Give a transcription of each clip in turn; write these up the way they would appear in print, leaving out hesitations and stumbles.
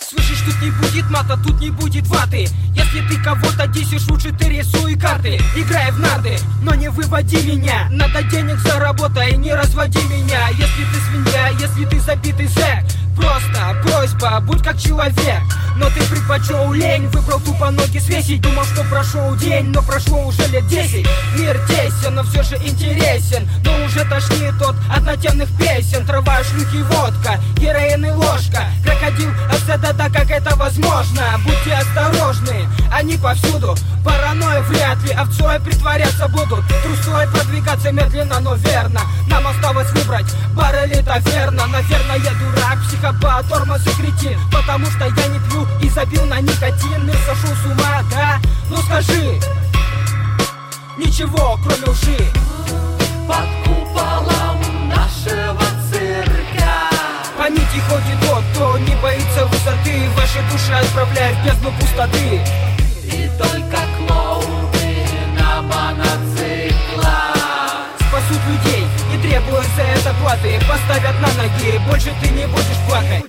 Слышишь, тут не будет мата, тут не будет ваты. Если ты кого-то десишь, лучше ты рисуй карты. Играй в нарды, но не выводи меня. Надо денег заработай, не разводи меня. Если ты свинья, если ты забитый зэк, просто просьба, будь как человек. Но ты предпочел лень, выбрал тупо ноги свесить. Думал, что прошел день, но прошло уже лет 10. Мир тесен, но все же интересен. Но уже тошнит от однотемных песен. Трава, шлюхи, водка, героин и ложка. Крокодил, да как это возможно? Будьте осторожны, они повсюду. Паранойя вряд ли, овцой притворяться будут. Трусой продвигаться медленно, но верно. Нам осталось выбрать бар или таверна. Наверное, я дурак, психопат, тормоз и кретин. Потому что я не пью и забил на никотин. Мир сошел с ума, да? Ну скажи, ничего, кроме лжи. Под куполом нашего цирка По нити ходит тот, кто не боится высоты. Ваши души отправляют в бездну пустоты. И только клоуны на мотоциклах Спасут людей, не требуя за это платы. Поставят на ноги, больше ты не будешь плакать.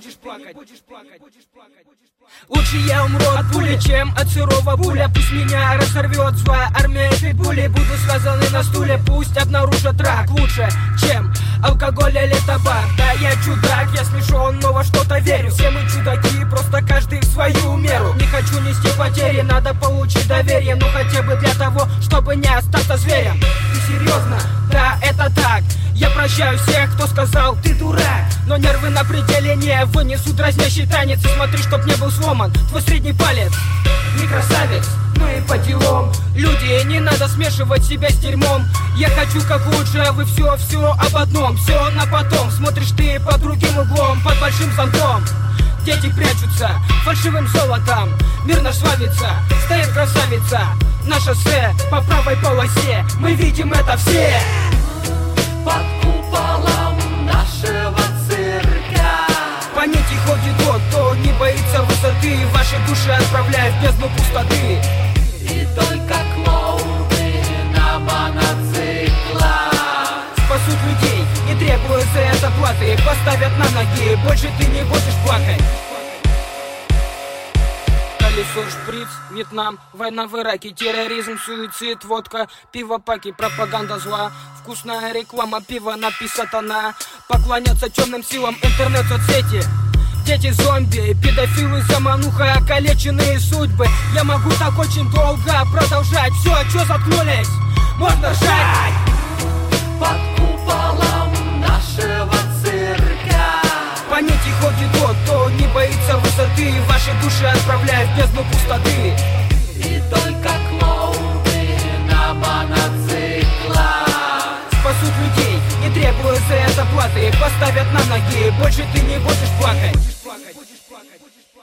Лучше я умру от пули, чем от сырого буля. Пусть меня разорвет злая армия питбулей. Буду связанный на стуле, пусть обнаружат рак. Лучше, чем алкоголь или табак. Да, я чудак, я смешон, но во что-то верю. Все мы чудаки, просто каждый в свою меру. Не хочу нести потери, надо получить доверие. Ну хотя бы для того, чтобы не остаться зверем. Ты серьезно? Да, это так. Я прощаю всех, кто сказал, ты дурак. Но нервы на пределе не вынесут дразнящий танец. И смотри, чтоб не был сломан твой средний палец. Не красавец, ну и по делам. Люди, не надо смешивать себя с дерьмом. Я хочу как лучше, а вы все об одном. Все на потом, смотришь ты под другим углом. Под большим зонтом дети прячутся фальшивым золотом. Мир наш славится, стоит красавица. На шоссе по правой полосе мы видим это все. Под куполом нашего цирка По нити ходит тот, кто не боится высоты. Ваши души отправляют в бездну пустоты. И только клоуны на мотоциклах Спасут людей, не требуя за это платы. Поставят на ноги, больше ты не будешь плакать. Колесо, шприц, Вьетнам, война в Ираке, терроризм, суицид, водка, пиво, паки, пропаганда зла. Вкусная реклама, пиво, напись сатана. Поклоняться темным силам, интернет-соцсети. Дети зомби, педофилы, замануха, окалеченные судьбы. Я могу так очень долго продолжать. Все, чё заткнулись? Можно жать. Под куполом нашего цирка По нити ходит тот, кто не боится высоты. Ваши души отправляют в бездну пустоты. И только клоуны на мотоциклах Спасут людей, не требуя за это платы. Поставят на ноги, больше ты не будешь плакать.